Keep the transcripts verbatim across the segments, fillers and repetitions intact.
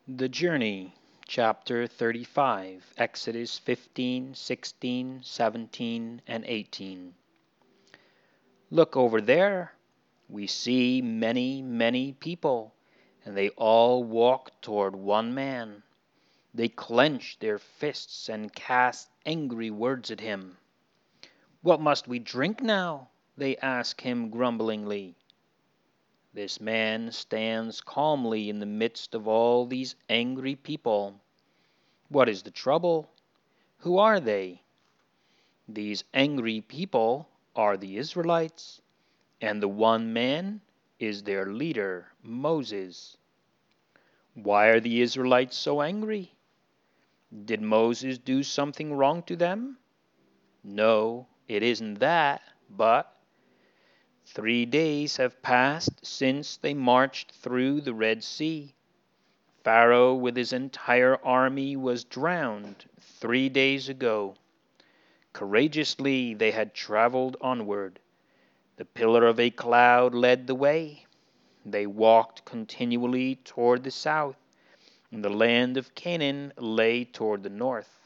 The Journey, chapter thirty-five, Exodus fifteen, sixteen, seventeen, and eighteen. Look over there. We see many, many people, and they all walk toward one man. They clench their fists and cast angry words at him. What must we drink now? They ask him grumblingly. This man stands calmly in the midst of all these angry people. What is the trouble? Who are they? These angry people are the Israelites, and the one man is their leader, Moses. Why are the Israelites so angry? Did Moses do something wrong to them? No, it isn't that, but three days have passed since they marched through the Red Sea. Pharaoh with his entire army was drowned three days ago. Courageously they had traveled onward. The pillar of a cloud led the way. They walked continually toward the south, and the land of Canaan lay toward the north.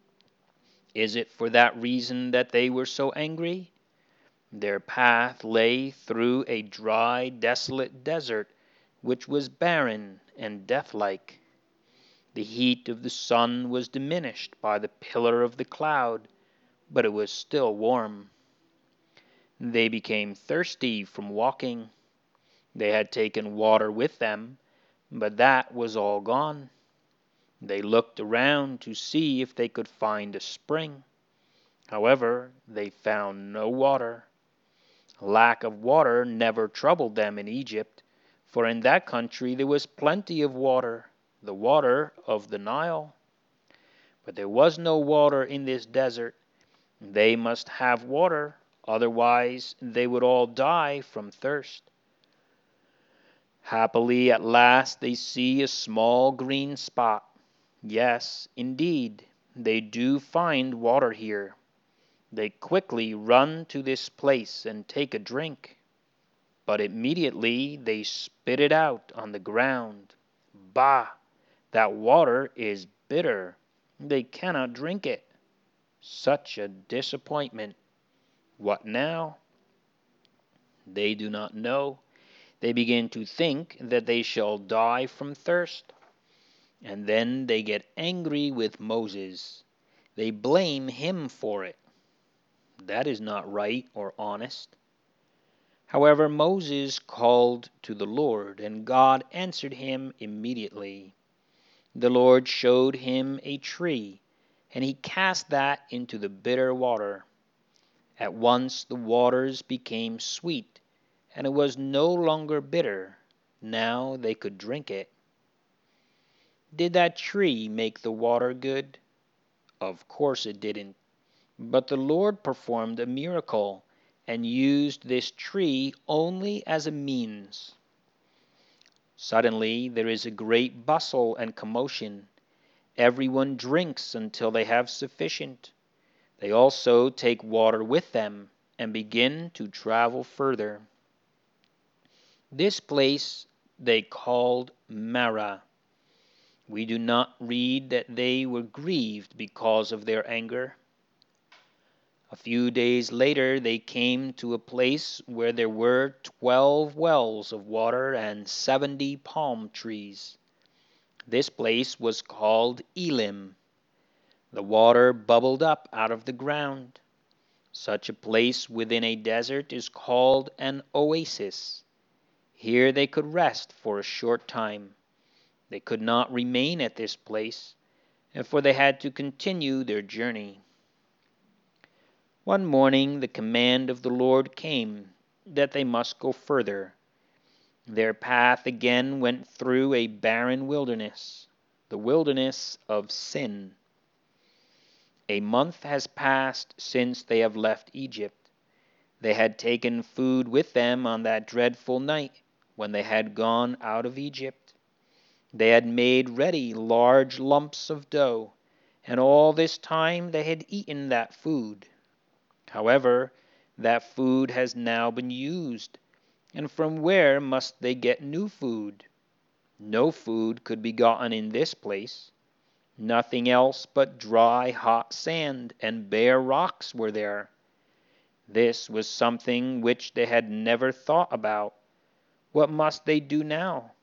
Is it for that reason that they were so angry? Their path lay through a dry, desolate desert, which was barren and deathlike. The heat of the sun was diminished by the pillar of the cloud, but it was still warm. They became thirsty from walking. They had taken water with them, but that was all gone. They looked around to see if they could find a spring. However, they found no water. Lack of water never troubled them in Egypt, for in that country there was plenty of water, the water of the Nile. But there was no water in this desert. They must have water, otherwise they would all die from thirst. Happily, at last they see a small green spot. Yes, indeed, they do find water here. They quickly run to this place and take a drink. But immediately they spit it out on the ground. Bah! That water is bitter. They cannot drink it. Such a disappointment. What now? They do not know. They begin to think that they shall die from thirst. And then they get angry with Moses. They blame him for it. That is not right or honest. However, Moses called to the Lord, and God answered him immediately. The Lord showed him a tree, and he cast that into the bitter water. At once the waters became sweet, and it was no longer bitter. Now they could drink it. Did that tree make the water good? Of course it didn't. But the Lord performed a miracle and used this tree only as a means. Suddenly there is a great bustle and commotion. Everyone drinks until they have sufficient. They also take water with them and begin to travel further. This place they called Marah. We do not read that they were grieved because of their anger. A few days later they came to a place where there were twelve wells of water and seventy palm trees. This place was called Elim. The water bubbled up out of the ground. Such a place within a desert is called an oasis. Here they could rest for a short time. They could not remain at this place, for they had to continue their journey. One morning the command of the Lord came that they must go further. Their path again went through a barren wilderness, the wilderness of Sin. A month has passed since they have left Egypt. They had taken food with them on that dreadful night when they had gone out of Egypt. They had made ready large lumps of dough, and all this time they had eaten that food. However, that food has now been used, and from where must they get new food? No food could be gotten in this place. Nothing else but dry, hot sand and bare rocks were there. This was something which they had never thought about. What must they do now?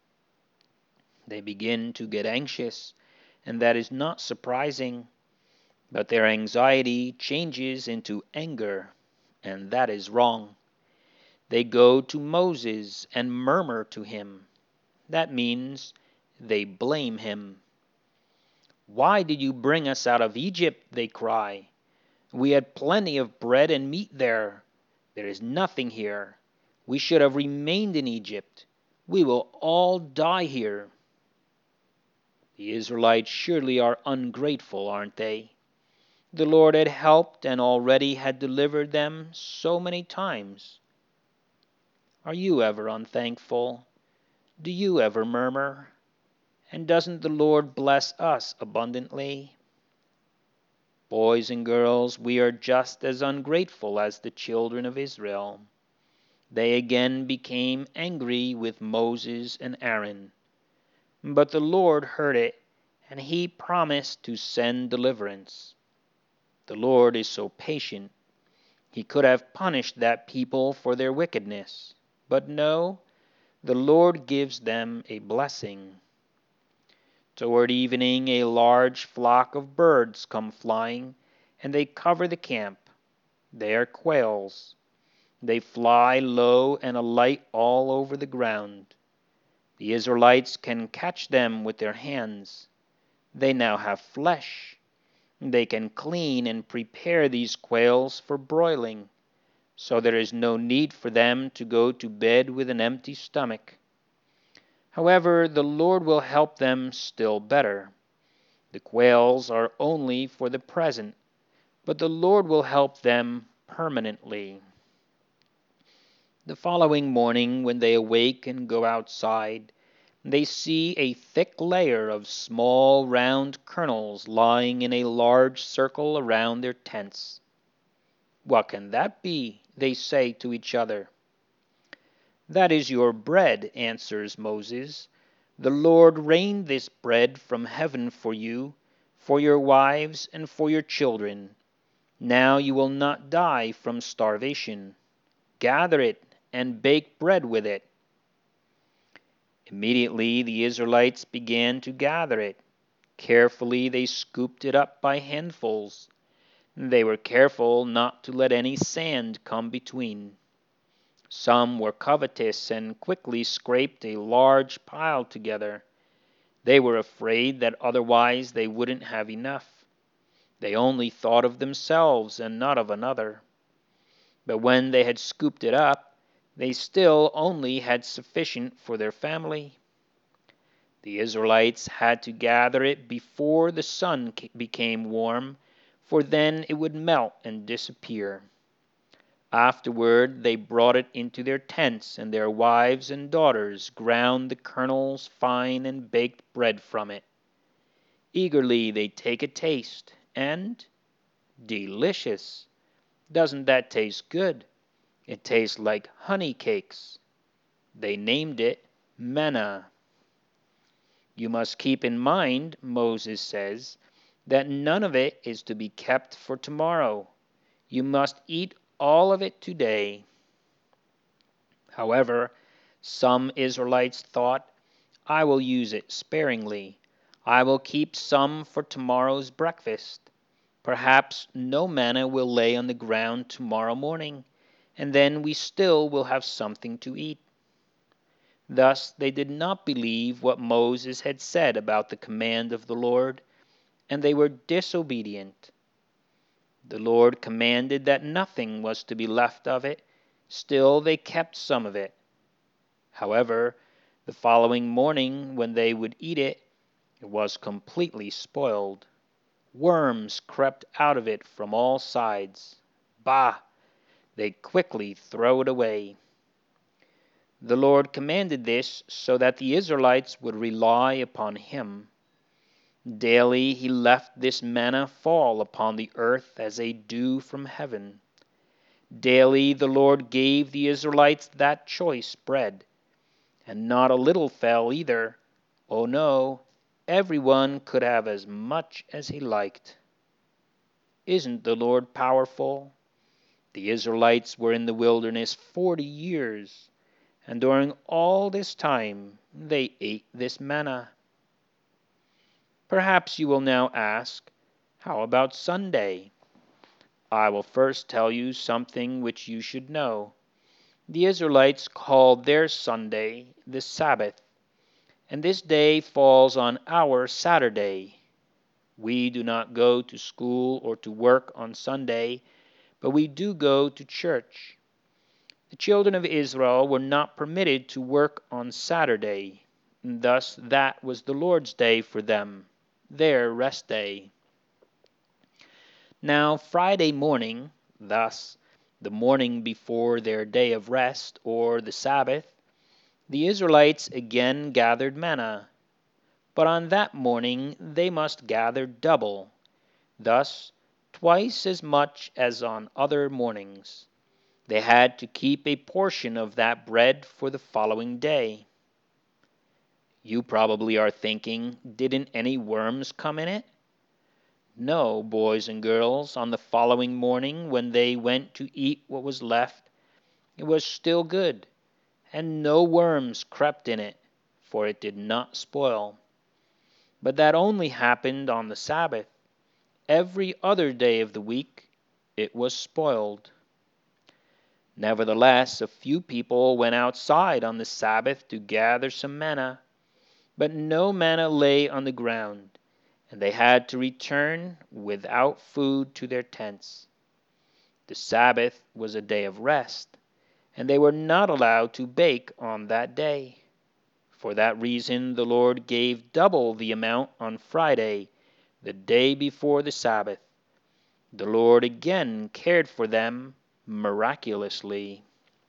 They begin to get anxious, and that is not surprising. But their anxiety changes into anger, and that is wrong. They go to Moses and murmur to him. That means they blame him. "Why did you bring us out of Egypt?" they cry. "We had plenty of bread and meat there. There is nothing here. We should have remained in Egypt. We will all die here." The Israelites surely are ungrateful, aren't they? The Lord had helped and already had delivered them so many times. Are you ever unthankful? Do you ever murmur? And doesn't the Lord bless us abundantly? Boys and girls, we are just as ungrateful as the children of Israel. They again became angry with Moses and Aaron. But the Lord heard it, and he promised to send deliverance. The Lord is so patient. He could have punished that people for their wickedness. But no, the Lord gives them a blessing. Toward evening a large flock of birds come flying, and they cover the camp. They are quails. They fly low and alight all over the ground. The Israelites can catch them with their hands. They now have flesh. They can clean and prepare these quails for broiling, so there is no need for them to go to bed with an empty stomach. However, the Lord will help them still better. The quails are only for the present, but the Lord will help them permanently. The following morning, when they awake and go outside, they see a thick layer of small round kernels lying in a large circle around their tents. "What can that be?" they say to each other. "That is your bread," answers Moses. "The Lord rained this bread from heaven for you, for your wives, and for your children. Now you will not die from starvation. Gather it and bake bread with it." Immediately the Israelites began to gather it. Carefully they scooped it up by handfuls. They were careful not to let any sand come between. Some were covetous and quickly scraped a large pile together. They were afraid that otherwise they wouldn't have enough. They only thought of themselves and not of another. But when they had scooped it up, they still only had sufficient for their family. The Israelites had to gather it before the sun became warm, for then it would melt and disappear. Afterward they brought it into their tents, and their wives and daughters ground the kernels fine and baked bread from it. Eagerly they take a taste, and delicious! Doesn't that taste good? It tastes like honey cakes. They named it manna. You must keep in mind, Moses says, that none of it is to be kept for tomorrow. You must eat all of it today. However, some Israelites thought, "I will use it sparingly. I will keep some for tomorrow's breakfast. Perhaps no manna will lay on the ground tomorrow morning, and then we still will have something to eat." Thus they did not believe what Moses had said about the command of the Lord, and they were disobedient. The Lord commanded that nothing was to be left of it, still they kept some of it. However, the following morning when they would eat it, it was completely spoiled. Worms crept out of it from all sides. Bah! They quickly throw it away. The Lord commanded this so that the Israelites would rely upon him. Daily he left this manna fall upon the earth as a dew from heaven. Daily the Lord gave the Israelites that choice bread. and not a little fell either. Oh no, everyone could have as much as he liked. Isn't the Lord powerful? The Israelites were in the wilderness forty years, and during all this time they ate this manna. Perhaps you will now ask, how about Sunday? I will first tell you something which you should know. The Israelites called their Sunday the Sabbath, and this day falls on our Saturday. We do not go to school or to work on Sunday, but we do go to church. The children of Israel were not permitted to work on Saturday, and thus that was the Lord's day for them, their rest day. Now Friday morning, thus the morning before their day of rest, or the Sabbath, the Israelites again gathered manna. But on that morning they must gather double, thus twice as much as on other mornings. They had to keep a portion of that bread for the following day. You probably are thinking, didn't any worms come in it? No, boys and girls, on the following morning when they went to eat what was left, it was still good, and no worms crept in it, for it did not spoil. But that only happened on the Sabbath. Every other day of the week it was spoiled. Nevertheless, a few people went outside on the Sabbath to gather some manna, but no manna lay on the ground, and they had to return without food to their tents. The Sabbath was a day of rest, and they were not allowed to bake on that day. For that reason the Lord gave double the amount on Friday, the day before the Sabbath. The Lord again cared for them miraculously.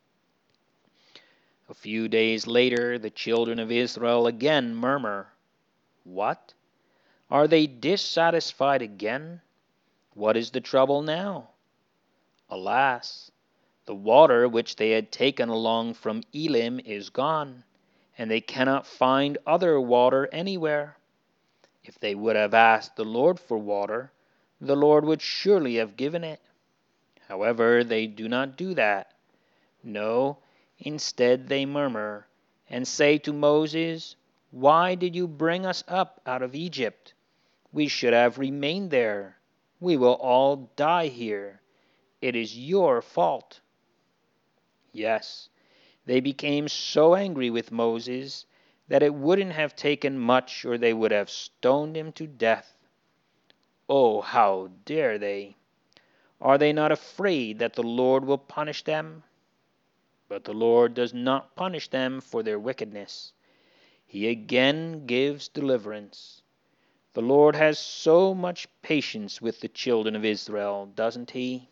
A few days later the children of Israel again murmur. What? Are they dissatisfied again? What is the trouble now? Alas, the water which they had taken along from Elim is gone, and they cannot find other water anywhere. If they would have asked the Lord for water, the Lord would surely have given it. However, they do not do that. No, instead they murmur, and say to Moses, "Why did you bring us up out of Egypt? We should have remained there. We will all die here. It is your fault." Yes, they became so angry with Moses that it wouldn't have taken much or they would have stoned him to death. Oh, how dare they! Are they not afraid that the Lord will punish them? But the Lord does not punish them for their wickedness. He again gives deliverance. The Lord has so much patience with the children of Israel, doesn't he?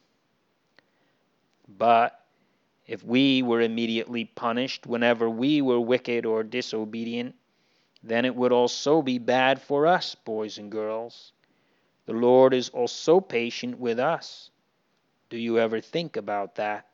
But if we were immediately punished whenever we were wicked or disobedient, then it would also be bad for us, boys and girls. The Lord is also patient with us. Do you ever think about that?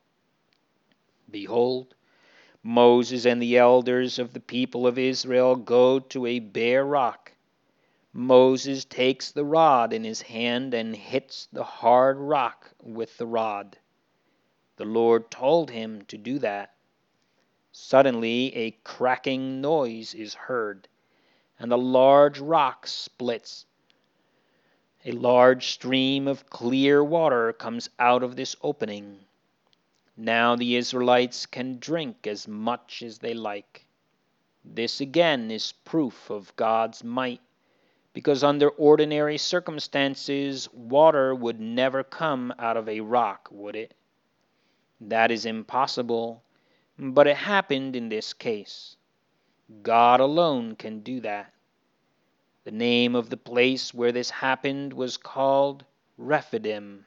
Behold, Moses and the elders of the people of Israel go to a bare rock. Moses takes the rod in his hand and hits the hard rock with the rod. The Lord told him to do that. Suddenly a cracking noise is heard, and the large rock splits. A large stream of clear water comes out of this opening. Now the Israelites can drink as much as they like. This again is proof of God's might, because under ordinary circumstances, water would never come out of a rock, would it? That is impossible, but it happened in this case. God alone can do that. The name of the place where this happened was called Rephidim.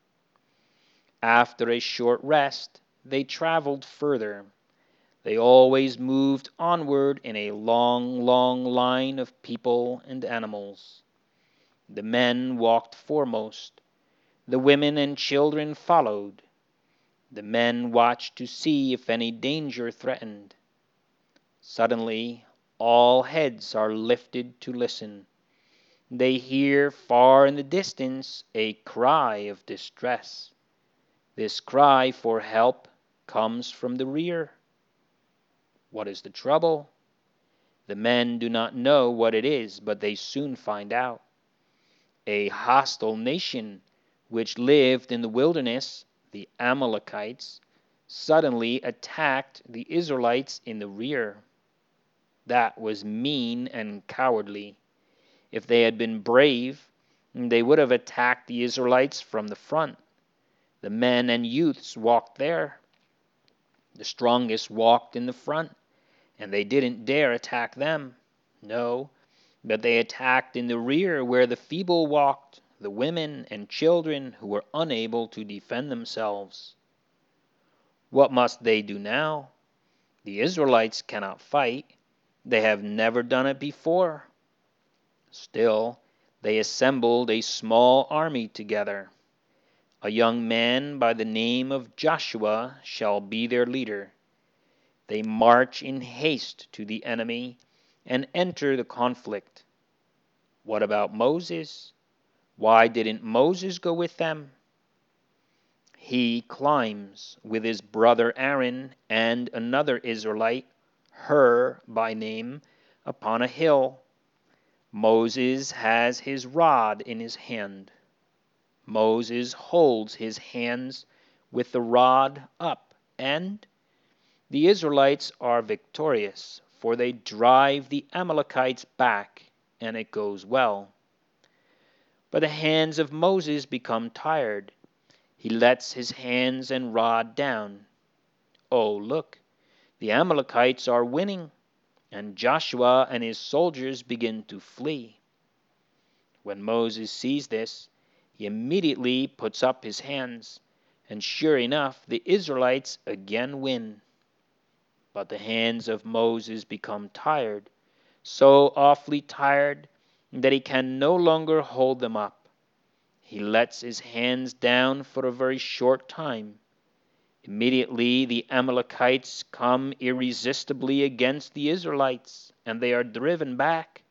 After a short rest, they traveled further. They always moved onward in a long, long line of people and animals. The men walked foremost. The women and children followed. The men watched to see if any danger threatened. Suddenly, all heads are lifted to listen. They hear far in the distance a cry of distress. This cry for help comes from the rear. What is the trouble? The men do not know what it is, but they soon find out. A hostile nation which lived in the wilderness, the Amalekites, suddenly attacked the Israelites in the rear. That was mean and cowardly. If they had been brave, they would have attacked the Israelites from the front. The men and youths walked there. The strongest walked in the front, and they didn't dare attack them. No, but they attacked in the rear where the feeble walked, the women and children who were unable to defend themselves. What must they do now? The Israelites cannot fight. They have never done it before. Still, they assembled a small army together. A young man by the name of Joshua shall be their leader. They march in haste to the enemy and enter the conflict. What about Moses? Why didn't Moses go with them? He climbs with his brother Aaron and another Israelite, Hur by name, upon a hill. Moses has his rod in his hand. Moses holds his hands with the rod up, and the Israelites are victorious, for they drive the Amalekites back, and it goes well. But the hands of Moses become tired. He lets his hands and rod down. Oh, look, the Amalekites are winning, and Joshua and his soldiers begin to flee. When Moses sees this, he immediately puts up his hands, and sure enough, the Israelites again win. But the hands of Moses become tired, so awfully tired that he can no longer hold them up. He lets his hands down for a very short time. Immediately the Amalekites come irresistibly against the Israelites, and they are driven back.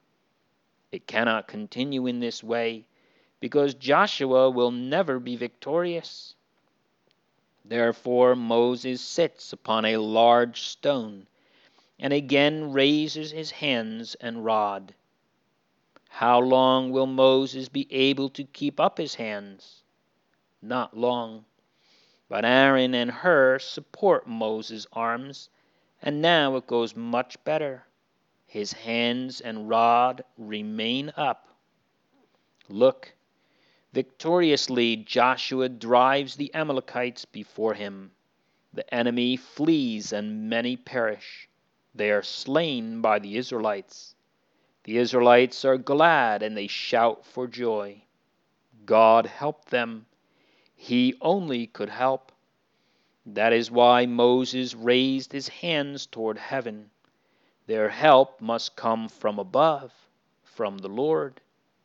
It cannot continue in this way, because Joshua will never be victorious. Therefore Moses sits upon a large stone, and again raises his hands and rod. How long will Moses be able to keep up his hands? Not long. But Aaron and Hur support Moses' arms, and now it goes much better. His hands and rod remain up. Look, victoriously Joshua drives the Amalekites before him. The enemy flees and many perish. They are slain by the Israelites. The Israelites are glad and they shout for joy. God helped them. He only could help. That is why Moses raised his hands toward heaven. Their help must come from above, from the Lord.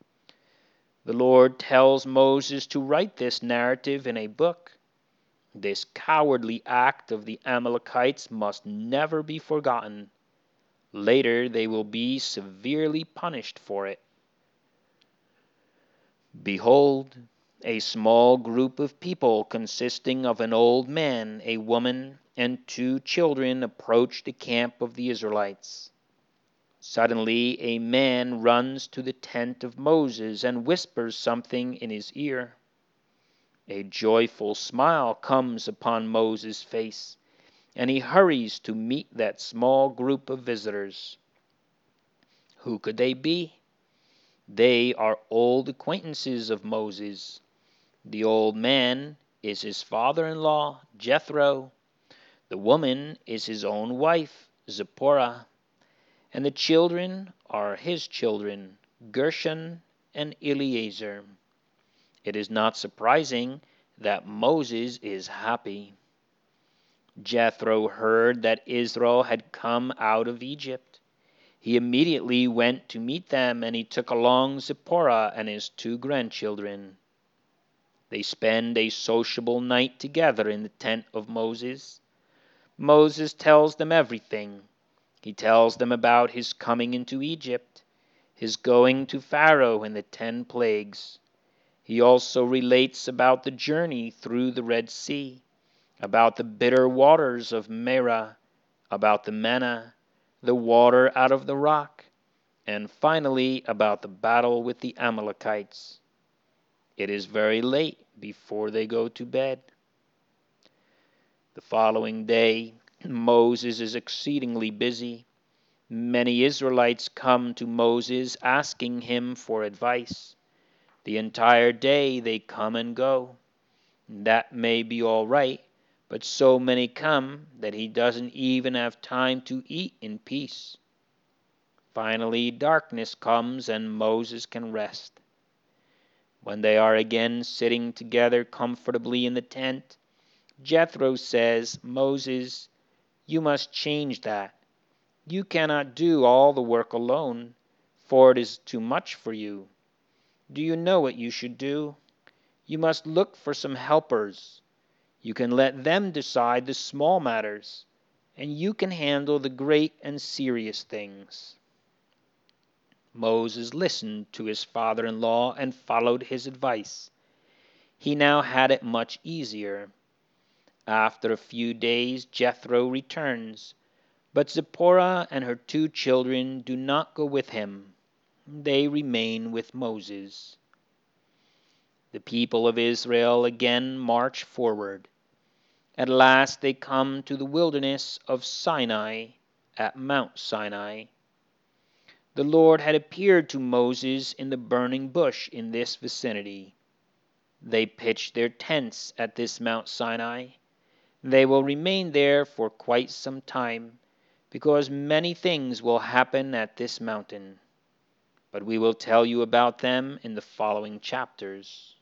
The Lord tells Moses to write this narrative in a book. This cowardly act of the Amalekites must never be forgotten. Later they will be severely punished for it. Behold, a small group of people consisting of an old man, a woman, and two children approached the camp of the Israelites. Suddenly a man runs to the tent of Moses and whispers something in his ear. A joyful smile comes upon Moses' face, and he hurries to meet that small group of visitors. Who could they be? They are old acquaintances of Moses. The old man is his father-in-law, Jethro. The woman is his own wife, Zipporah. And the children are his children, Gershon and Eleazar. It is not surprising that Moses is happy. Jethro heard that Israel had come out of Egypt. He immediately went to meet them, and he took along Zipporah and his two grandchildren. They spend a sociable night together in the tent of Moses. Moses tells them everything. He tells them about his coming into Egypt, his going to Pharaoh and the ten plagues. He also relates about the journey through the Red Sea, about the bitter waters of Merah, about the manna, the water out of the rock, and finally about the battle with the Amalekites. It is very late before they go to bed. The following day, Moses is exceedingly busy. Many Israelites come to Moses asking him for advice. The entire day they come and go. That may be all right, but so many come that he doesn't even have time to eat in peace. Finally, darkness comes and Moses can rest. When they are again sitting together comfortably in the tent, Jethro says, "Moses, you must change that. You cannot do all the work alone, for it is too much for you. Do you know what you should do? You must look for some helpers. You can let them decide the small matters, and you can handle the great and serious things." Moses listened to his father-in-law and followed his advice. He now had it much easier. After a few days, Jethro returns, but Zipporah and her two children do not go with him. They remain with Moses. The people of Israel again march forward. At last they come to the wilderness of Sinai at Mount Sinai. The Lord had appeared to Moses in the burning bush in this vicinity. They pitched their tents at this Mount Sinai. They will remain there for quite some time, because many things will happen at this mountain. But we will tell you about them in the following chapters.